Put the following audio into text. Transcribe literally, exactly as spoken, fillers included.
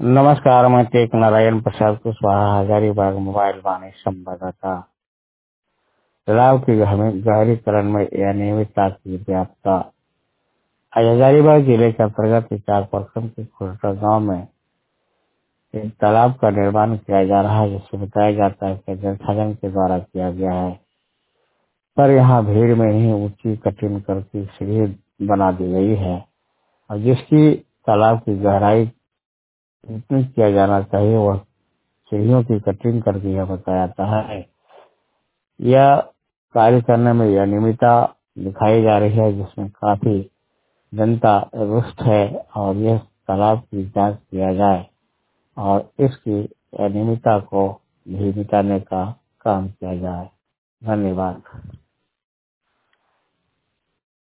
नमस्कार, मैं टेक नारायण प्रसाद कुशवाहा हजारीबाग मोबाइल वाणी संवाददाता। तालाब की गहमी- गहरीकरण में अनियमितता की व्यापकता। आज हजारीबाग जिले के अंतर्गत इचाक प्रखंड के खुर्टा गांव में एक तालाब का निर्माण किया जा रहा है, जिससे बताया जाता है कि जनसाधन के द्वारा किया गया है, पर यहाँ भीड़ में ही ऊंची कठिन करके सीढ़ी बना दी गई है और जिसकी तालाब की गहराई जितनी किया जाना चाहिए वह सीढ़ियों की कटिंग कर दिया बताया जाता है। यह कार्य करने में अनियमितता दिखाई जा रही है, जिसमें काफी जनता रुष्ट है और यह तालाब की जांच किया जाए और इसकी अनियमितता को भी मिटाने का काम किया जाए। धन्यवाद।